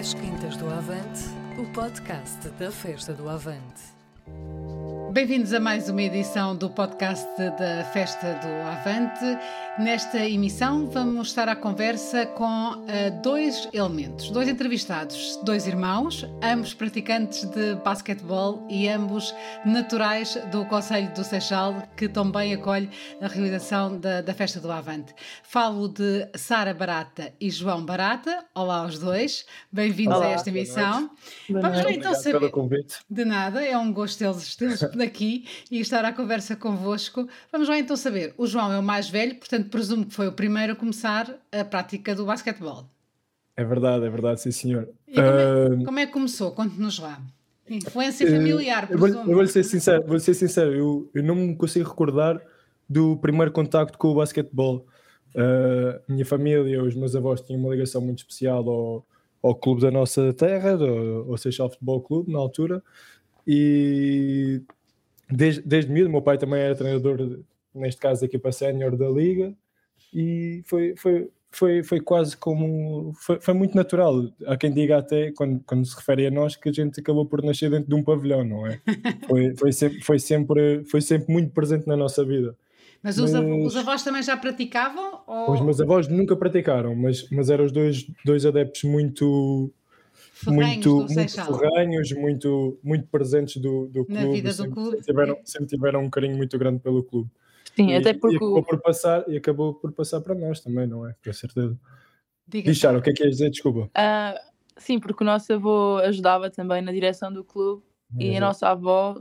As Quintas do Avante, o podcast da Festa do Avante. Bem-vindos a mais uma edição do podcast da Festa do Avante. Nesta emissão vamos estar à conversa com dois elementos, dois entrevistados, dois irmãos, ambos praticantes de basquetebol e ambos naturais do Concelho do Seixal, que também acolhe a realização da Festa do Avante. Falo de Sara Barata e João Barata. Olá aos dois, bem-vindos a esta emissão. Vamos lá então saber. Pelo convite. De nada, é um gosto tê-los daqui e estar à conversa convosco. Vamos lá então saber. O João é o mais velho, portanto presumo que foi o primeiro a começar a prática do basquetebol. É verdade, sim senhor. E como é que começou? Conte-nos lá. Influência familiar, presumo. Eu vou-lhe ser sincero, eu não me consigo recordar do primeiro contacto com o basquetebol. Minha família, os meus avós tinham uma ligação muito especial ao clube da nossa terra, ao Seixal Futebol Clube, na altura, e desde miúdo, meu pai também era treinador, neste caso da equipa sénior da Liga, e foi quase como... Foi muito natural. Há quem diga até, quando se refere a nós, que a gente acabou por nascer dentro de um pavilhão, não é? Foi sempre muito presente na nossa vida. Mas os avós também já praticavam? Ou... Os meus avós nunca praticaram, mas eram os dois adeptos muito ferrenhos, muito presentes do clube. Na vida do clube. Sempre tiveram um carinho muito grande pelo clube. Sim, até porque... E acabou por passar para nós também, não é? Com certeza. Diga, Sara, o que é que ias dizer? Desculpa. Sim, porque o nosso avô ajudava também na direção do clube e a nossa avó,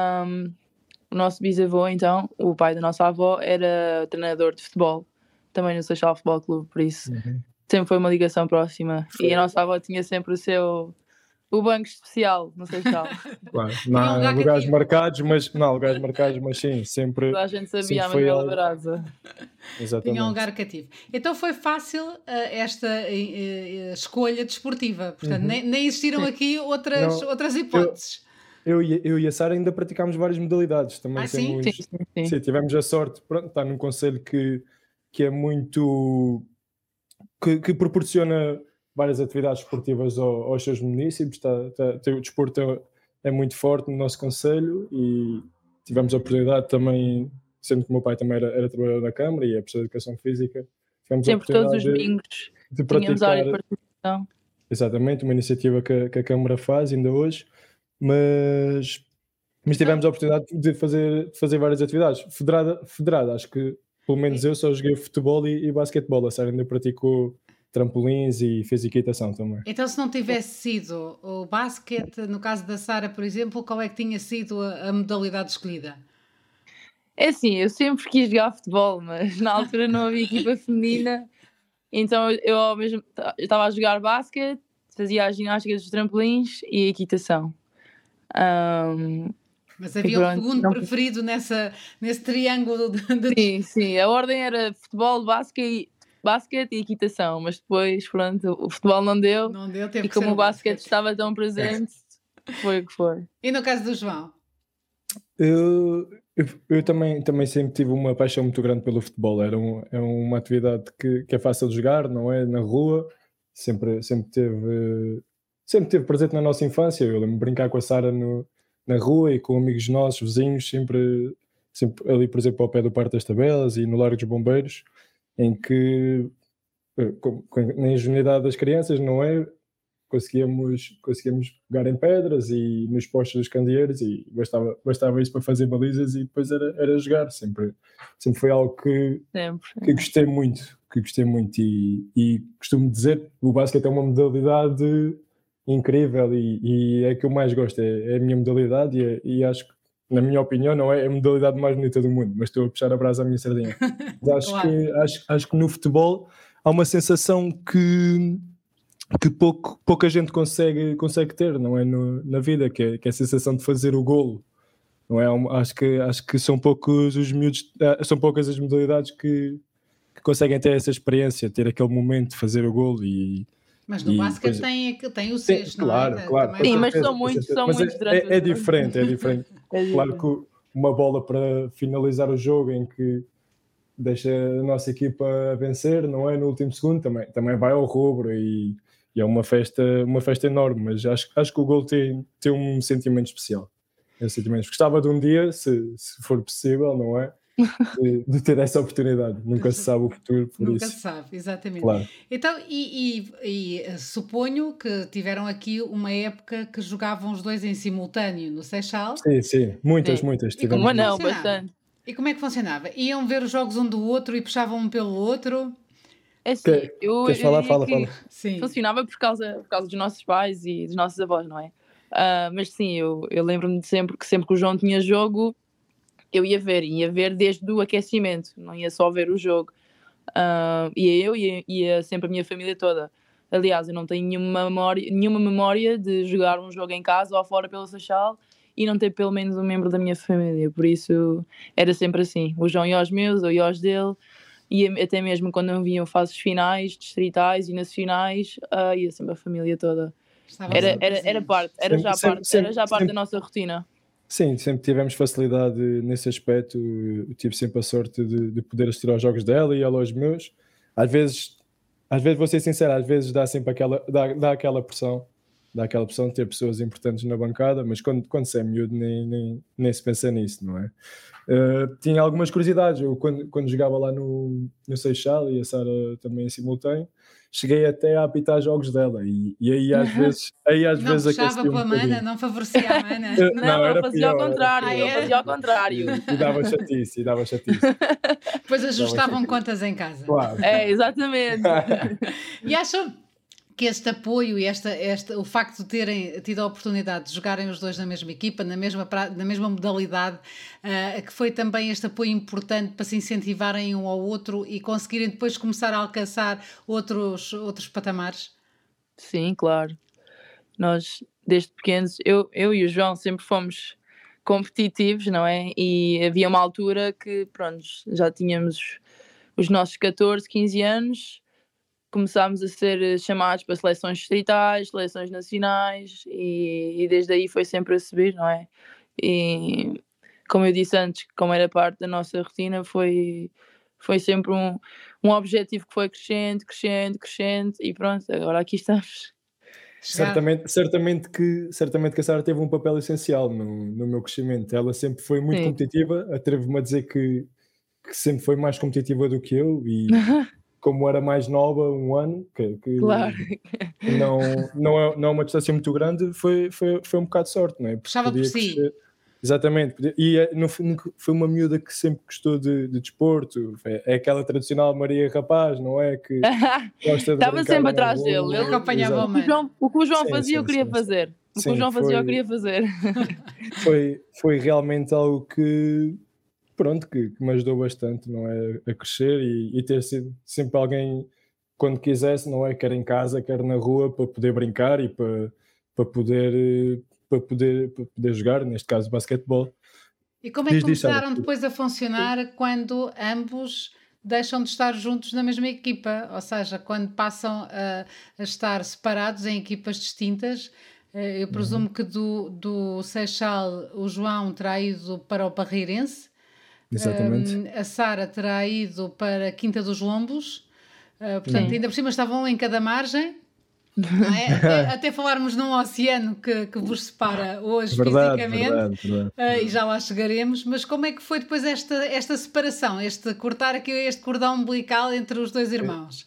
o nosso bisavô, então, o pai da nossa avó, era treinador de futebol, também no Seixal Futebol Clube, por isso sempre foi uma ligação próxima. E a nossa avó tinha sempre o banco especial no Seixal. Claro, não há lugares marcados, mas sim, sempre. Toda a gente sabia a Manuela Baraza. Exatamente. Tinha um lugar cativo. Então foi fácil esta escolha desportiva, portanto, nem existiram aqui outras hipóteses. Eu e a Sara ainda praticámos várias modalidades. Também Sim. Sim, tivemos a sorte, pronto, está num concelho que é muito... que proporciona várias atividades esportivas aos seus municípios. O desporto é muito forte no nosso concelho e tivemos a oportunidade também, sendo que o meu pai também era trabalhador da Câmara e é professor de Educação Física, tivemos sempre todos os domingos de praticar, tínhamos área de participação. Exatamente, uma iniciativa que a Câmara faz ainda hoje, mas tivemos a oportunidade de fazer várias atividades. Federada, acho que pelo menos eu só joguei futebol e basquetebol. A Sara ainda praticou trampolins e fez equitação também. Então, se não tivesse sido o basquete, no caso da Sara, por exemplo, qual é que tinha sido a modalidade escolhida? É assim, eu sempre quis jogar futebol, mas na altura não havia equipa feminina, então eu estava a jogar basquete, fazia a ginástica dos trampolins e a equitação. Mas havia um segundo preferido nesse triângulo de... Sim, a ordem era futebol, basquete e equitação, mas depois, pronto, o futebol não deu teve e como o basquete estava tão presente, foi o que foi. E no caso do João? Eu também sempre tive uma paixão muito grande pelo futebol. É uma atividade que é fácil de jogar, não é? Na rua, sempre teve presente na nossa infância. Eu lembro de brincar com a Sara na rua e com amigos nossos, vizinhos, sempre ali, por exemplo, ao pé do Parque das Tabelas e no Largo dos Bombeiros, em que, na ingenuidade das crianças, não é? Conseguíamos pegar em pedras e nos postos dos candeeiros e bastava isso para fazer balizas e depois era jogar. Sempre foi algo que gostei muito, e costumo dizer que o basquete é uma modalidade incrível e é a que eu mais gosto, é a minha modalidade e acho que, na minha opinião, não é a modalidade mais bonita do mundo, mas estou a puxar a brasa à minha sardinha. Mas acho que no futebol há uma sensação que pouca gente consegue ter, não é? Na vida, que é a sensação de fazer o golo, não é? Acho que são poucos os miúdos, são poucas as modalidades que conseguem ter essa experiência, ter aquele momento de fazer o golo Mas no basquete tem o cesto, não é? Claro. Sim, mas são muitos durante é diferente. Claro que uma bola para finalizar o jogo em que deixa a nossa equipa a vencer, não é? No último segundo também vai ao rubro e é uma festa enorme, mas acho que o gol tem um sentimento especial. Gostava de um dia, se for possível, não é? De ter essa oportunidade. Nunca se sabe o futuro, por Nunca isso. se sabe, exatamente. Claro. Então, suponho que tiveram aqui uma época que jogavam os dois em simultâneo no Seixal. Sim, muitas. Tivemos. Uma não, bastante. E como é que funcionava? Iam ver os jogos um do outro e puxavam um pelo outro? É assim, Queres falar? Fala. Sim. Funcionava por causa dos nossos pais e dos nossos avós, não é? Mas sim, eu lembro-me de sempre que o João tinha jogo, eu ia ver desde o aquecimento, não ia só ver o jogo. Ia sempre a minha família toda. Aliás, eu não tenho nenhuma memória de jogar um jogo em casa ou fora pelo Seixal e não ter pelo menos um membro da minha família. Por isso era sempre assim. O João ia aos meus, eu ia aos dele. E até mesmo quando haviam fases finais, distritais e nacionais, ia sempre a família toda. Era já parte da nossa rotina. Sim, sempre tivemos facilidade nesse aspecto. Eu tive sempre a sorte de poder assistir aos jogos dela e ela aos meus. Às vezes vou ser sincero, às vezes dá sempre aquela pressão. Dá aquela pressão de ter pessoas importantes na bancada, mas quando se é miúdo nem se pensa nisso, não é? Tinha algumas curiosidades. Eu quando jogava lá no Seixal e a Sara também em simultâneo, cheguei até a apitar jogos dela e aí às vezes não puxava pela mana, não favorecia a mana. Não, fazia ao contrário. E dava chatice. Depois ajustavam contas em casa. Claro. Exatamente. E acham que este apoio e o facto de terem tido a oportunidade de jogarem os dois na mesma equipa, na mesma modalidade, que foi também este apoio importante para se incentivarem um ao outro e conseguirem depois começar a alcançar outros patamares? Sim, claro. Nós, desde pequenos, eu e o João sempre fomos competitivos, não é? E havia uma altura que, pronto, já tínhamos os nossos 14, 15 anos, começámos a ser chamados para seleções distritais, seleções nacionais e desde aí foi sempre a subir, não é? E como eu disse antes, como era parte da nossa rotina, foi sempre um objetivo que foi crescendo e pronto, agora aqui estamos. Certamente que a Sara teve um papel essencial no meu crescimento. Ela sempre foi muito competitiva, atrevo-me a dizer que sempre foi mais competitiva do que eu e como era mais nova, um ano, que claro. não é uma distância muito grande, foi um bocado de sorte, não é? Puxava por si. Exatamente, e foi uma miúda que sempre gostou de desporto, é aquela tradicional Maria Rapaz, não é? Que gosta de estava sempre atrás dele, ele acompanhava o mano. O que o João fazia, eu queria fazer. O que o João fazia, eu queria fazer. Foi realmente algo que me ajudou bastante, não é? A crescer e ter sido sempre alguém, quando quisesse, não é? Quer em casa, quer na rua, para poder brincar e para poder jogar, neste caso basquetebol. E como é que começaram depois a funcionar quando ambos deixam de estar juntos na mesma equipa? Ou seja, quando passam a estar separados em equipas distintas? Eu presumo que do Seixal o João terá ido para o Parreirense. Exatamente. A Sara terá ido para a Quinta dos Lombos. Portanto, ainda por cima estavam em cada margem. Não é? até falarmos num oceano que vos separa hoje fisicamente. Verdade. E já lá chegaremos, mas como é que foi depois esta separação, cortar aqui este cordão umbilical entre os dois irmãos?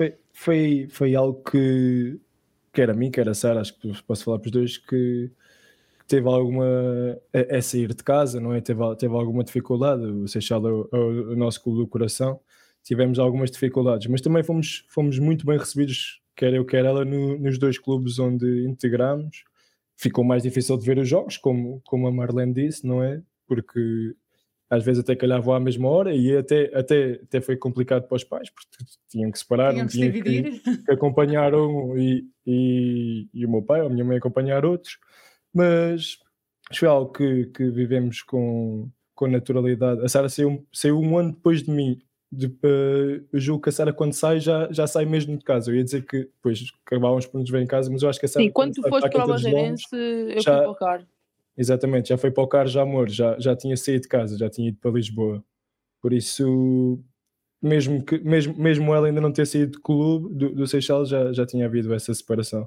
Foi algo que quer a mim, quer a Sara, acho que posso falar para os dois, que teve alguma a sair de casa, não é? Teve alguma dificuldade. O Seixal é o nosso clube do coração, tivemos algumas dificuldades, mas também fomos muito bem recebidos, quer eu, quer ela, nos dois clubes onde integramos. Ficou mais difícil de ver os jogos, como a Marlene disse, não é? Porque às vezes até calhavam à mesma hora e até foi complicado para os pais, porque tinham que separar, tinham que acompanhar um e o meu pai ou a minha mãe acompanhar outros, mas foi algo que vivemos com naturalidade. A Sara saiu um ano depois de mim. Eu julgo que a Sara, quando sai, já sai mesmo de casa. Eu ia dizer que depois acabávamos por nos ver em casa, mas eu acho que a Sara... Sim, quando tu foste para o Barreirense, eu fui para o CAR. Exatamente, já foi para o CAR, já tinha saído de casa, já tinha ido para Lisboa. Por isso mesmo ela ainda não ter saído do clube, do Seixal, já tinha havido essa separação.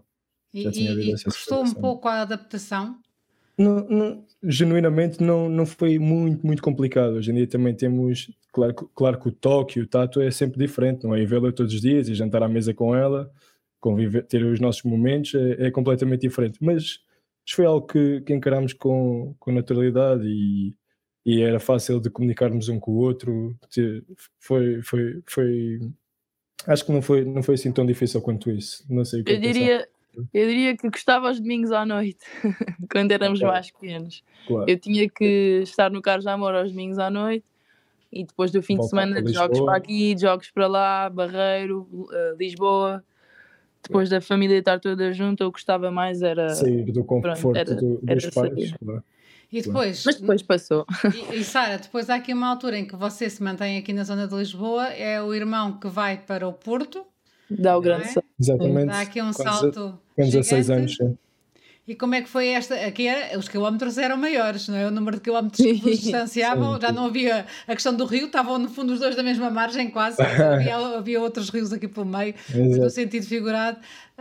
E custou um pouco a adaptação? Genuinamente não foi muito complicado. Hoje em dia também temos, claro que o toque e o tato é sempre diferente, não é? E vê-la todos os dias e jantar à mesa com ela, conviver, ter os nossos momentos, é completamente diferente. Mas foi algo que encarámos com naturalidade e era fácil de comunicarmos um com o outro. Foi acho que não foi assim tão difícil quanto isso. Não sei o que Eu diria que gostava aos domingos à noite, quando éramos mais pequenos. Claro. Eu tinha que estar no Carros de Amor aos domingos à noite e depois do fim de semana de jogos para aqui, jogos para lá, Barreiro, Lisboa. Depois da família estar toda junta, eu gostava mais era... sair do conforto dos pais. Claro. E depois, mas depois passou. E Sara, depois há aqui uma altura em que você se mantém aqui na zona de Lisboa, é o irmão que vai para o Porto. Dá o grande salto. Exatamente. Dá aqui um salto com 16 anos. Sim. E como é que foi esta? Aqui os quilómetros eram maiores, não é? O número de quilómetros que vos distanciavam, já não havia a questão do rio, estavam no fundo os dois da mesma margem quase, havia outros rios aqui pelo meio, no sentido figurado,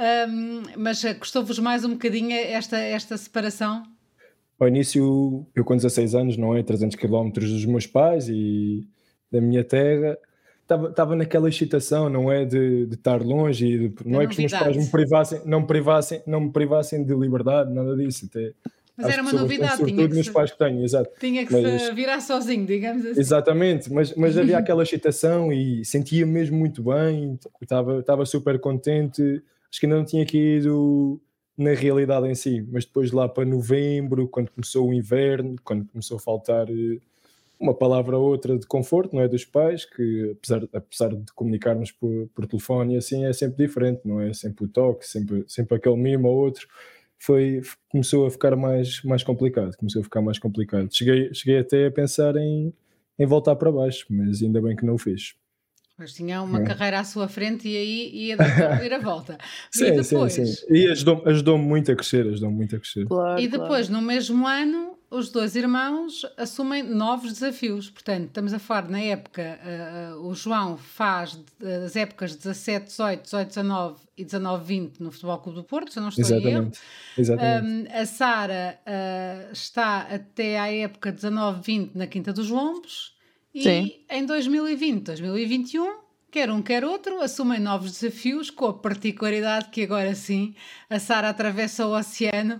mas custou-vos mais um bocadinho esta separação? Ao início, eu com 16 anos, não é? 300 km dos meus pais e da minha terra, estava naquela excitação, não é? De estar longe e não é que os meus pais não me privassem de liberdade, nada disso. Mas era uma novidade, meus pais que tenho, exato. Tinha que se virar sozinho, digamos assim. Exatamente, mas havia aquela excitação e sentia mesmo muito bem, estava super contente, acho que ainda não tinha ido na realidade em si, mas depois lá para novembro, quando começou o inverno, quando começou a faltar uma palavra ou outra de conforto, não é, dos pais, que apesar de comunicarmos por telefone e assim é sempre diferente, não é? Sempre o toque, sempre aquele mimo ou outro, começou a ficar mais complicado, cheguei até a pensar em voltar para baixo, mas ainda bem que não o fiz. Mas tinha uma carreira à sua frente e aí ia dar a volta. Sim. E ajudou-me muito a crescer, Claro, e depois, no mesmo ano, os dois irmãos assumem novos desafios. Portanto, estamos a falar na época, o João faz as épocas 17, 18, 18, 19 e 19, 20 no Futebol Clube do Porto, se eu não estou em erro. Exatamente. A Sara está até à época 19, 20 na Quinta dos Lombos. E sim, em 2020, 2021, quer um quer outro, assumem novos desafios, com a particularidade que agora sim a Sara atravessa o oceano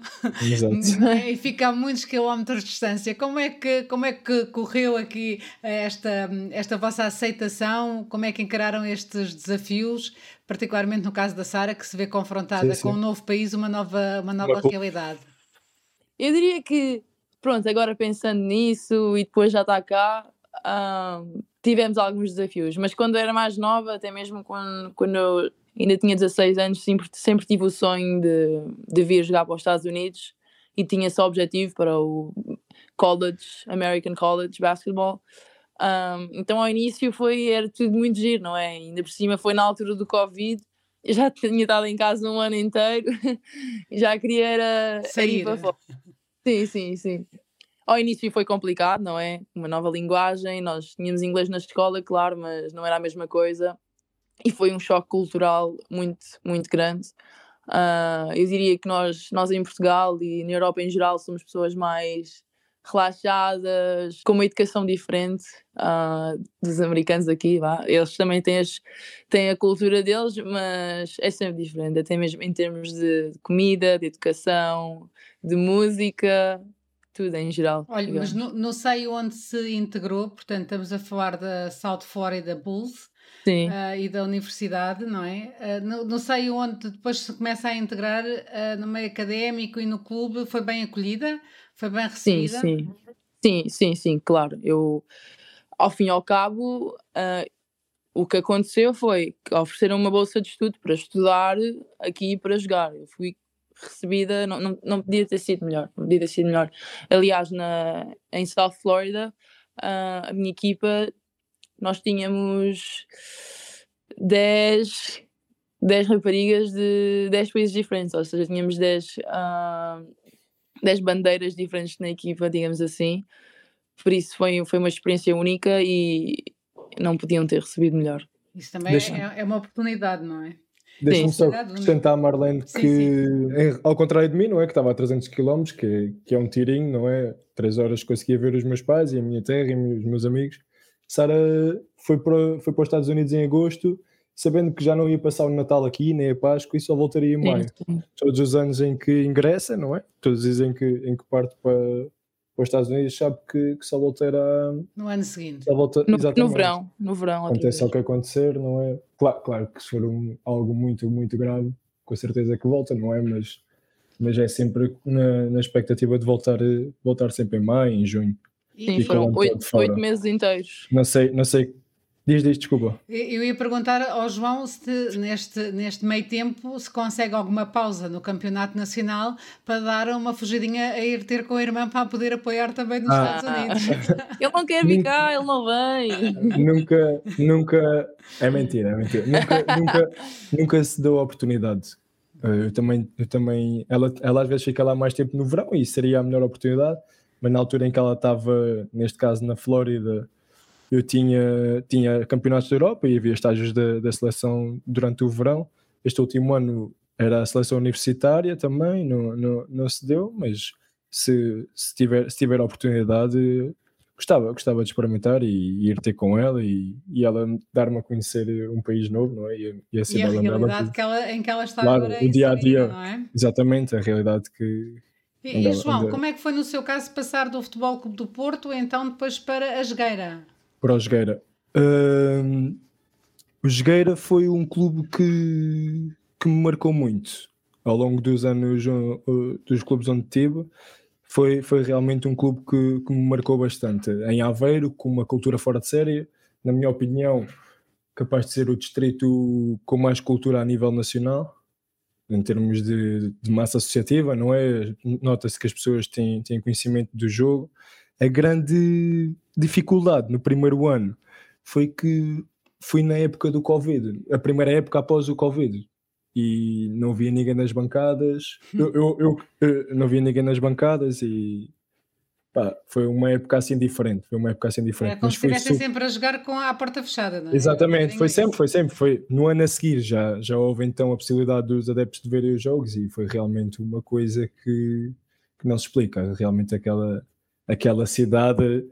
e fica a muitos quilómetros de distância. Como é que correu aqui esta vossa aceitação? Como é que encararam estes desafios, particularmente no caso da Sara, que se vê confrontada com um novo país, uma nova realidade? Eu diria que, pronto, agora pensando nisso e depois já está cá, tivemos alguns desafios, mas quando era mais nova, até mesmo quando eu ainda tinha 16 anos, sempre tive o sonho de vir jogar para os Estados Unidos e tinha esse objetivo para o American College Basketball. Então ao início era tudo muito giro, não é? Ainda por cima foi na altura do Covid, eu já tinha estado em casa um ano inteiro e já queria ir para fora. Sim. Ao início foi complicado, não é? Uma nova linguagem, nós tínhamos inglês na escola, claro, mas não era a mesma coisa. E foi um choque cultural muito, muito grande. Eu diria que nós em Portugal e na Europa em geral somos pessoas mais relaxadas, com uma educação diferente dos americanos aqui. Eles também têm a cultura deles, mas é sempre diferente, até mesmo em termos de comida, de educação, de música... tudo em geral. Olha, mas não sei onde se integrou, portanto estamos a falar da South Florida Bulls e da universidade, não é? Não sei onde depois se começa a integrar no meio académico e no clube, foi bem acolhida? Foi bem recebida? Sim, claro. Eu, ao fim e ao cabo, o que aconteceu foi que ofereceram uma bolsa de estudo para estudar aqui e para jogar. Eu fui recebida, não podia ter sido melhor, Aliás, em South Florida, a minha equipa, nós tínhamos 10 raparigas de 10 países diferentes, ou seja, tínhamos 10 bandeiras diferentes na equipa, digamos assim. Por isso foi uma experiência única e não podiam ter recebido melhor. Isso também é uma oportunidade, não é? Deixa-me só Oportunidade única. acrescentar, Marlene, Sim, que ao contrário de mim, não é? Que estava a 300 km, que é um tirinho, não é? 3 horas conseguia ver os meus pais e a minha terra e os meus amigos. Sara foi para os Estados Unidos em agosto, sabendo que já não ia passar o Natal aqui, nem a Páscoa, e só voltaria em maio. Sim. Todos os anos em que ingressa, não é? Todos os anos em que parte para os Estados Unidos, sabe que só voltará no ano seguinte. só volta, No verão. Outra aconteça vez. o que acontecer, não é? Claro que se for algo muito, muito grave, com certeza que volta, não é? Mas é sempre na expectativa de voltar sempre em maio, em junho. Sim, E foram com o ano todo 8 fora. meses inteiros. Não sei. Diz, desculpa. Eu ia perguntar ao João se neste meio tempo se consegue alguma pausa no campeonato nacional para dar uma fugidinha a ir ter com a irmã para poder apoiar também nos Estados Unidos. Ele não quer vir cá, ele não vem. Nunca. É mentira. Nunca se deu a oportunidade. Eu também. Ela às vezes fica lá mais tempo no verão e seria a melhor oportunidade, mas na altura em que ela estava, neste caso na Flórida, eu tinha campeonatos da Europa e havia estágios da seleção durante o verão. Este último ano era a seleção universitária também, não se deu, mas se tiver a oportunidade, gostava de experimentar e ir ter com ela e ela dar-me a conhecer um país novo, não é? E a cidade realidade em que ela está claro, agora o dia a dia, não é? Exatamente, a realidade que... E João, como é que foi no seu caso passar do Futebol Clube do Porto então depois para a Jogueira? Para o Jogueira. O Jogueira foi um clube que me marcou muito ao longo dos anos dos clubes onde tive. Foi realmente um clube que me marcou bastante. Em Aveiro, com uma cultura fora de série, na minha opinião, capaz de ser o distrito com mais cultura a nível nacional, em termos de massa associativa, não é? Nota-se que as pessoas têm conhecimento do jogo. A grande dificuldade no primeiro ano foi que fui na época do Covid, a primeira época após o Covid, e não via ninguém nas bancadas. Eu não via ninguém nas bancadas e foi uma época assim diferente. Era como se estivessem sempre a jogar à porta fechada, não é? Exatamente, foi sempre. No ano a seguir já houve então a possibilidade dos adeptos de verem os jogos e foi realmente uma coisa que não se explica. Realmente aquela cidade,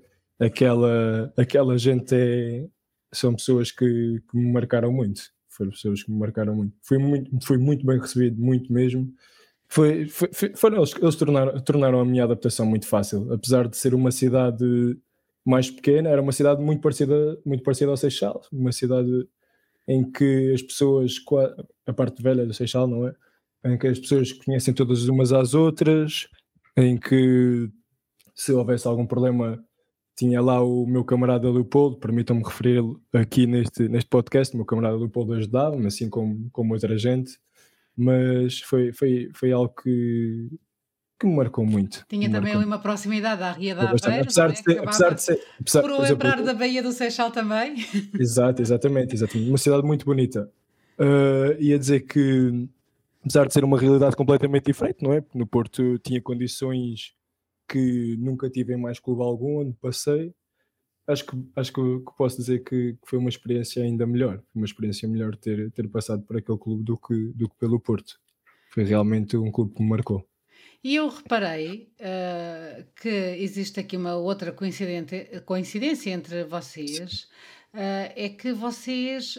aquela gente são pessoas que me marcaram muito. Foram pessoas que me marcaram muito. Fui muito bem recebido, muito mesmo. Foram eles tornaram a minha adaptação muito fácil. Apesar de ser uma cidade mais pequena, era uma cidade muito parecida ao Seixal. Uma cidade em que as pessoas, a parte velha do Seixal, não é? Em que as pessoas conhecem todas umas às outras, em que se houvesse algum problema tinha lá o meu camarada Leopoldo, permitam-me referi-lo aqui neste podcast, o meu camarada Leopoldo ajudava-me, assim como outra gente, mas foi algo que me marcou muito. Tinha também ali uma proximidade à Ria da Aveiro, apesar de ser por lembrar da Baía do Seixal também. Exatamente, uma cidade muito bonita. Ia dizer que, apesar de ser uma realidade completamente diferente, não é? Porque no Porto tinha condições que nunca tive em mais clube algum onde passei. Acho que posso dizer que foi uma experiência ainda melhor. Uma experiência melhor ter passado por aquele clube do que pelo Porto. Foi realmente um clube que me marcou. E eu reparei que existe aqui uma outra coincidência entre vocês, é que vocês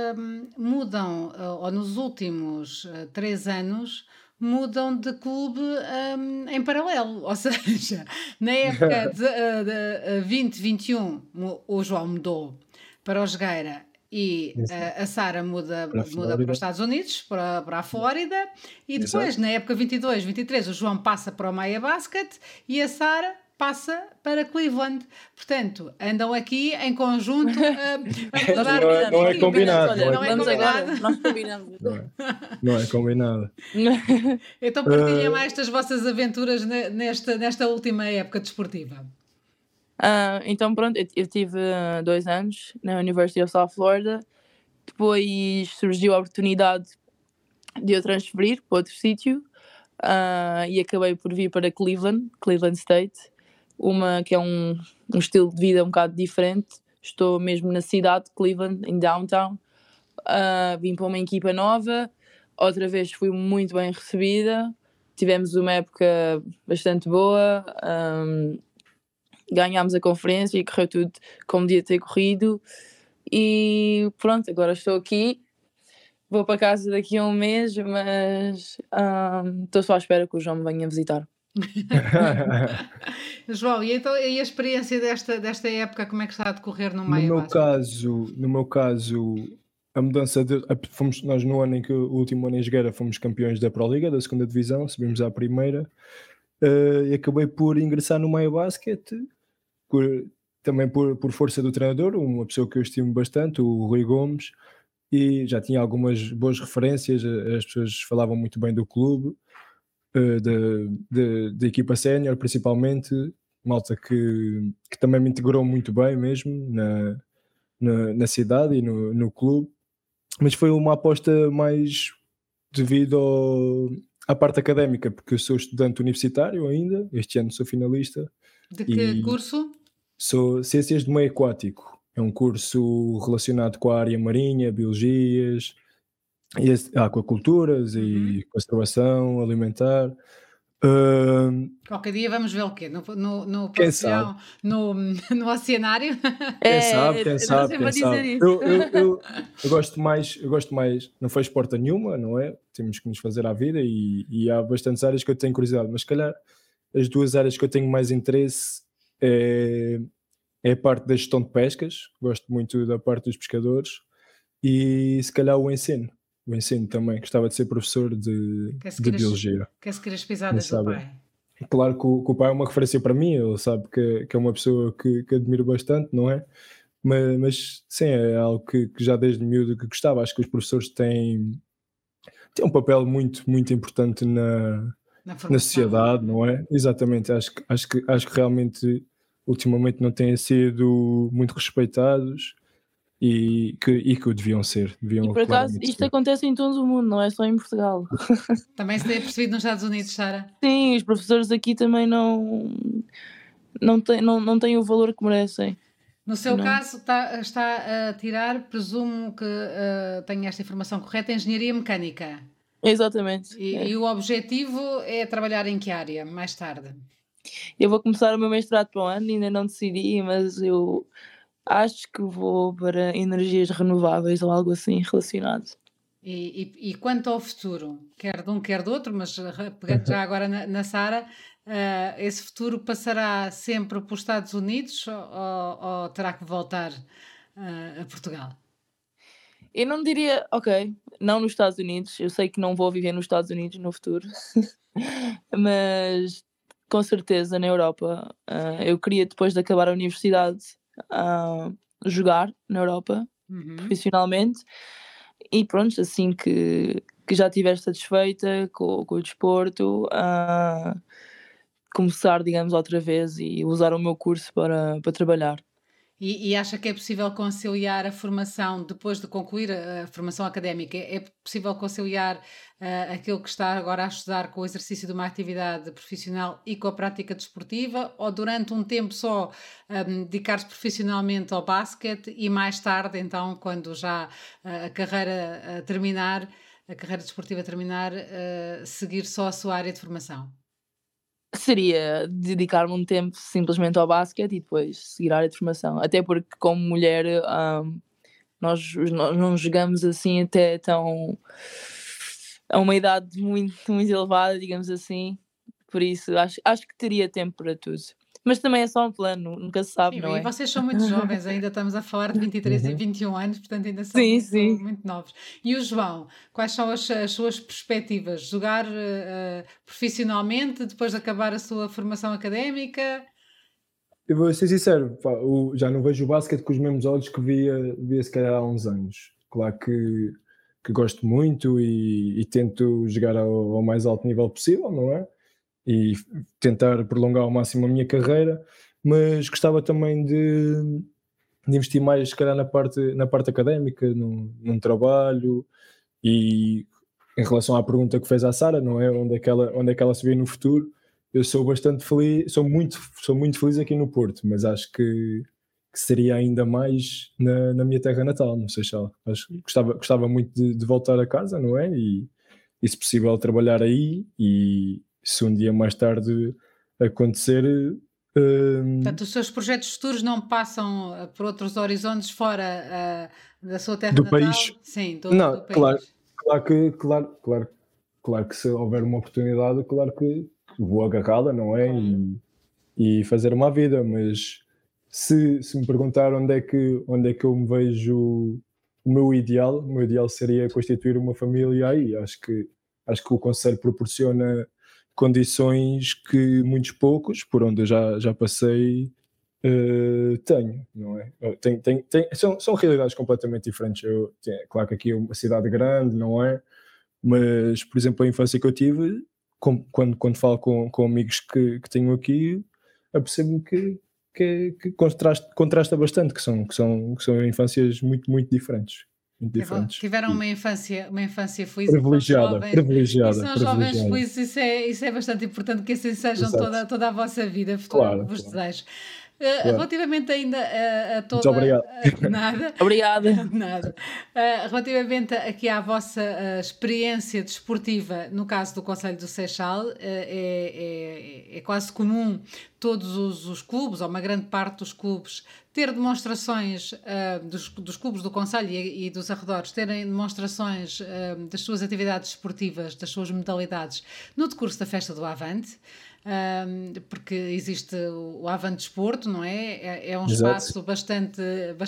mudam, ou nos últimos 3 anos, mudam de clube em paralelo, ou seja, na época de 2021 o João mudou para o Jogueira e a Sara muda para os Estados Unidos, para a Flórida, e depois na época 22-23 o João passa para o Maia Basket e a Sara passa para Cleveland. Portanto, andam aqui em conjunto a mudar. Não é combinado. Não é combinado. Nós combinamos. Não é combinado. Então partilhem mais estas vossas aventuras nesta última época desportiva. Então pronto, eu tive 2 anos na University of South Florida. Depois surgiu a oportunidade de eu transferir para outro sítio e acabei por vir para Cleveland State, que é um estilo de vida um bocado diferente, estou mesmo na cidade de Cleveland, em downtown. Vim para uma equipa nova, outra vez fui muito bem recebida, tivemos uma época bastante boa, ganhámos a conferência e correu tudo como devia ter corrido, e pronto, agora estou aqui, vou para casa daqui a um mês, mas estou só à espera que o João me venha visitar. João, e então e a experiência desta época, como é que está a decorrer no Maia No Basket? meu caso, a mudança nós no ano em que o último ano em Jogueira fomos campeões da Pro Liga, da segunda divisão, subimos à primeira, e acabei por ingressar no Maia Basket, também por força do treinador, uma pessoa que eu estimo bastante, o Rui Gomes, e já tinha algumas boas referências, as pessoas falavam muito bem do clube, da equipa sénior principalmente, malta que também me integrou muito bem mesmo na cidade e no clube, mas foi uma aposta mais devido à parte académica, porque eu sou estudante universitário ainda, este ano sou finalista. De que curso? Sou Ciências do Meio Aquático, é um curso relacionado com a área marinha, biologias, e aquaculturas e conservação alimentar. Qualquer dia vamos ver o quê? No Quem pavilhão, no oceanário? Quem sabe, eu estou sempre a dizer isso. Eu gosto mais, não fez porta nenhuma, não é? Temos que nos fazer à vida e há bastantes áreas que eu tenho curiosidade, mas se calhar as duas áreas que eu tenho mais interesse é a parte da gestão de pescas, gosto muito da parte dos pescadores, e se calhar o ensino também, gostava de ser professor de biologia. Quer seguir as pisadas do pai? Claro que o pai é uma referência para mim, ele sabe que é uma pessoa que admiro bastante, não é? Mas sim, é algo que já desde miúdo que gostava. Acho que os professores têm um papel muito, muito importante na sociedade, não é? Exatamente, acho que realmente ultimamente não têm sido muito respeitados e que o deviam ser. E por acaso isto acontece em todo o mundo, não é só em Portugal. Também se tem percebido nos Estados Unidos, Sara? Sim, os professores aqui também não têm o valor que merecem. No seu caso, está a tirar, presumo que tenha esta informação correta, Engenharia Mecânica. Exatamente. E o objetivo é trabalhar em que área, mais tarde? Eu vou começar o meu mestrado para o ano, ainda não decidi, mas eu acho que vou para energias renováveis ou algo assim relacionado. E quanto ao futuro, quer de um, quer do outro, mas pegando já agora na Sara, esse futuro passará sempre para os Estados Unidos ou terá que voltar a Portugal? Eu não diria, não nos Estados Unidos, eu sei que não vou viver nos Estados Unidos no futuro, mas com certeza na Europa. Eu queria, depois de acabar a universidade, jogar na Europa profissionalmente, e pronto, assim que já estiver satisfeita com o desporto, começar, digamos, outra vez e usar o meu curso para trabalhar. E acha que é possível conciliar a formação, depois de concluir a formação académica, é possível conciliar aquilo que está agora a estudar com o exercício de uma atividade profissional e com a prática desportiva, ou durante um tempo só dedicar-se profissionalmente ao basquete e mais tarde, então, quando já a carreira terminar, a carreira desportiva terminar, seguir só a sua área de formação? Seria dedicar-me um tempo simplesmente ao basquete e depois seguir a área de formação. Até porque, como mulher, nós não jogamos assim até tão a uma idade muito, muito elevada, digamos assim. Por isso, acho que teria tempo para tudo. Mas também é só um plano, nunca se sabe, Sim, não é? e vocês são muito jovens, ainda estamos a falar de 23 e 21 anos, portanto ainda são muito novos. E o João, quais são as suas perspectivas? Jogar profissionalmente depois de acabar a sua formação académica? Eu vou ser sincero, já não vejo o basquete com os mesmos olhos que via se calhar há uns anos. Claro que gosto muito e tento jogar ao mais alto nível possível, não é? E tentar prolongar ao máximo a minha carreira, mas gostava também de investir mais, se calhar, na parte académica, num trabalho. E em relação à pergunta que fez à Sara, não é? Onde é que ela se vê no futuro? Eu sou bastante feliz, sou muito feliz aqui no Porto, mas acho que seria ainda mais na minha terra natal, no Seixal. Acho que gostava muito de voltar a casa, não é? E se possível trabalhar aí, e se um dia mais tarde acontecer... Portanto, os seus projetos futuros não passam por outros horizontes fora da sua terra do natal? país? Sim, do país. Claro. Claro que se houver uma oportunidade, claro que vou agarrá-la, não é? Claro. E fazer uma vida, mas se me perguntar onde é que eu me vejo, o meu ideal seria constituir uma família aí. Acho que o concelho proporciona condições que muitos poucos, por onde eu já passei, tenho, não é? São realidades completamente diferentes. Claro que aqui é uma cidade grande, não é? Mas, por exemplo, a infância que eu tive, quando falo com amigos que tenho aqui, apercebo-me que contrasta bastante, que são infâncias muito, muito diferentes. Muito diferentes. Tiveram uma infância feliz, privilegiada. E são jovens felizes, isso é bastante importante, que assim sejam toda a vossa vida futura, claro, vos desejo. Claro. Relativamente ainda a toda... Muito obrigado. Nada. Obrigada. Nada. Relativamente aqui à vossa experiência desportiva, no caso do Concelho do Seixal, é quase comum todos os clubes, ou uma grande parte dos clubes, ter demonstrações dos clubes do Concelho e dos arredores, terem demonstrações das suas atividades esportivas, das suas modalidades, no decurso da Festa do Avante. Porque existe o Avante Desporto, não é? É um espaço bastante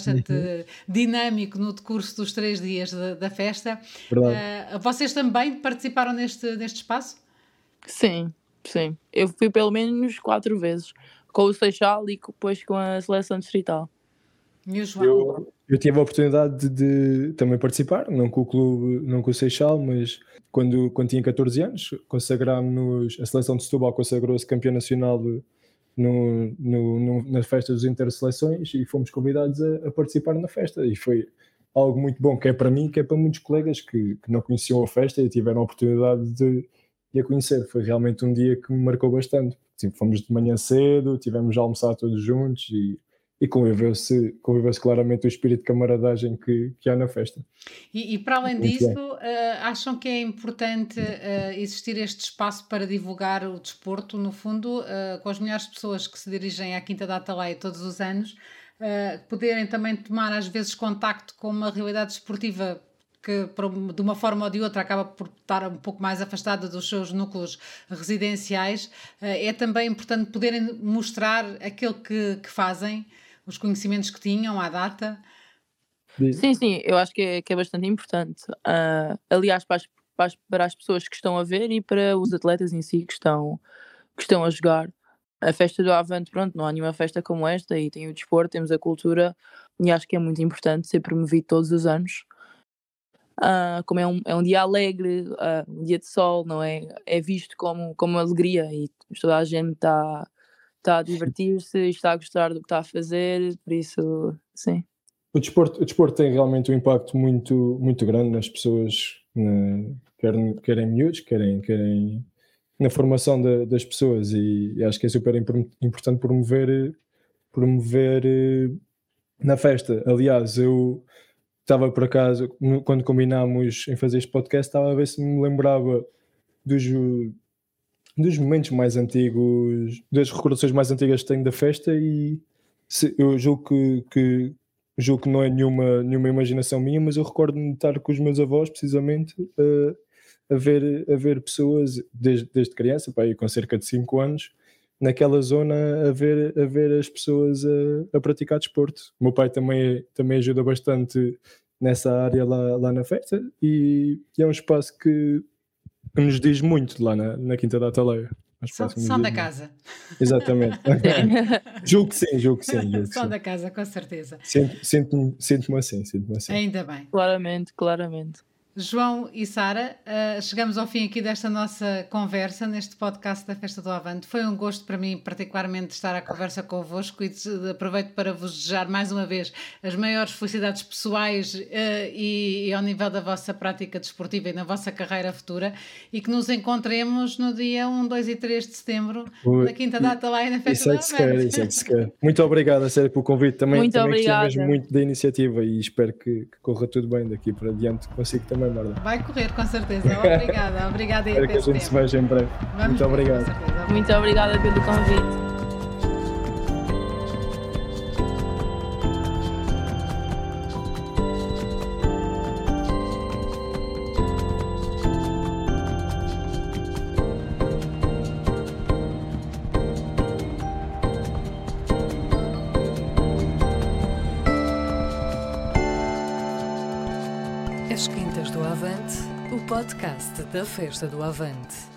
dinâmico no decurso dos 3 dias da festa. Vocês também participaram neste espaço? Sim. Eu fui pelo menos 4 vezes, com o Seixal e depois com a seleção distrital. E o João? Eu tive a oportunidade de também participar, não com o clube, não com o Seixal, mas quando tinha 14 anos, consagrámos, a seleção de Setúbal consagrou-se campeã nacional na festa dos interseleções e fomos convidados a participar na festa, e foi algo muito bom, que é para mim, que é para muitos colegas que não conheciam a festa e tiveram a oportunidade de a conhecer. Foi realmente um dia que me marcou bastante. Fomos de manhã cedo, tivemos a almoçar todos juntos e conviveu-se claramente o espírito de camaradagem que há na festa. E para além disso, acham que é importante existir este espaço para divulgar o desporto, no fundo, com as milhares de pessoas que se dirigem à Quinta da Atalaia todos os anos, poderem também tomar às vezes contacto com uma realidade desportiva que de uma forma ou de outra acaba por estar um pouco mais afastada dos seus núcleos residenciais, é também importante poderem mostrar aquilo que fazem, os conhecimentos que tinham à data? Sim, eu acho que é bastante importante. Aliás, para as pessoas que estão a ver e para os atletas em si que estão a jogar. A festa do Avante, pronto, não há nenhuma festa como esta, e tem o desporto, temos a cultura, e acho que é muito importante ser promovido todos os anos. Como é um dia alegre, um dia de sol, não é? É visto como uma alegria, e toda a gente está a divertir-se, está a gostar do que está a fazer, por isso, sim. O desporto tem realmente um impacto muito, muito grande nas pessoas, querem miúdos, querem na formação das pessoas, e acho que é super importante promover na festa. Aliás, eu estava por acaso, quando combinámos em fazer este podcast, estava a ver se me lembrava dos momentos mais antigos, das recordações mais antigas que tenho da festa, e eu julgo que não é nenhuma imaginação minha, mas eu recordo-me de estar com os meus avós, precisamente, a ver pessoas desde criança, com cerca de 5 anos, naquela zona, a ver as pessoas a praticar desporto. O meu pai também ajuda bastante nessa área lá na festa, e é um espaço que nos diz muito lá na Quinta da Atalaia. São da casa. Exatamente. Julgo que sim. São da casa, com certeza. Sinto-me assim. Ainda bem. Claramente. João e Sara, chegamos ao fim aqui desta nossa conversa, neste podcast da Festa do Avante. Foi um gosto para mim, particularmente, estar à conversa convosco, e aproveito para vos desejar mais uma vez as maiores felicidades pessoais e ao nível da vossa prática desportiva e na vossa carreira futura, e que nos encontremos no dia 1, 2 e 3 de setembro, na quinta data lá e na Festa do Avante. Isso é que se quer. Muito obrigado, a sério, pelo convite. Também gostei mesmo muito da iniciativa e espero que corra tudo bem daqui para adiante, consigo também. Vai correr, com certeza. Obrigada. Espero que a gente se veja em breve. Muito obrigado. Muito obrigada pelo convite. As Quintas do Avante, o podcast da Festa do Avante.